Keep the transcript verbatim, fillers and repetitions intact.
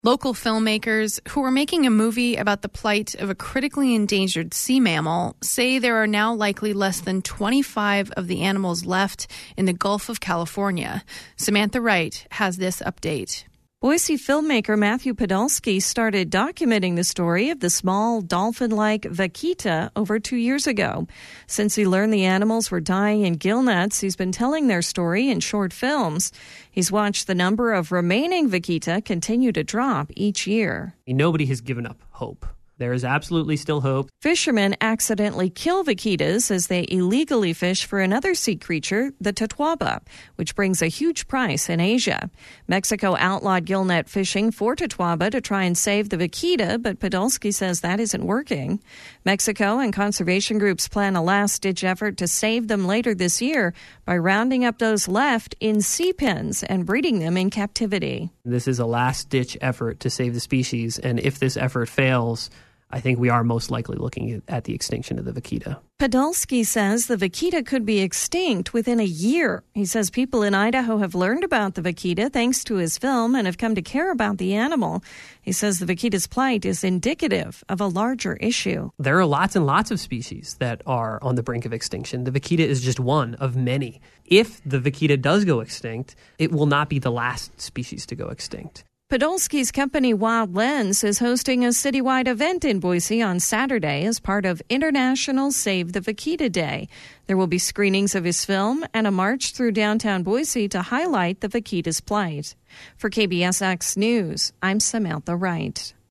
Local filmmakers who are making a movie about the plight of a critically endangered sea mammal say there are now likely less than twenty-five of the animals left in the Gulf of California. Samantha Wright has this update. Boise filmmaker Matthew Podolsky started documenting the story of the small dolphin-like vaquita over two years ago. Since he learned the animals were dying in gill nets, he's been telling their story in short films. He's watched the number of remaining vaquita continue to drop each year. Nobody has given up hope. There is absolutely still hope. Fishermen accidentally kill vaquitas as they illegally fish for another sea creature, the totoaba, which brings a huge price in Asia. Mexico outlawed gillnet fishing for totoaba to try and save the vaquita, but Podolsky says that isn't working. Mexico and conservation groups plan a last-ditch effort to save them later this year by rounding up those left in sea pens and breeding them in captivity. This is a last-ditch effort to save the species, and if this effort fails, I think we are most likely looking at the extinction of the vaquita. Podolsky says the vaquita could be extinct within a year. He says people in Idaho have learned about the vaquita thanks to his film and have come to care about the animal. He says the vaquita's plight is indicative of a larger issue. There are lots and lots of species that are on the brink of extinction. The vaquita is just one of many. If the vaquita does go extinct, it will not be the last species to go extinct. Podolsky's company Wild Lens is hosting a citywide event in Boise on Saturday as part of International Save the Vaquita Day. There will be screenings of his film and a march through downtown Boise to highlight the vaquita's plight. For K B S X News, I'm Samantha Wright.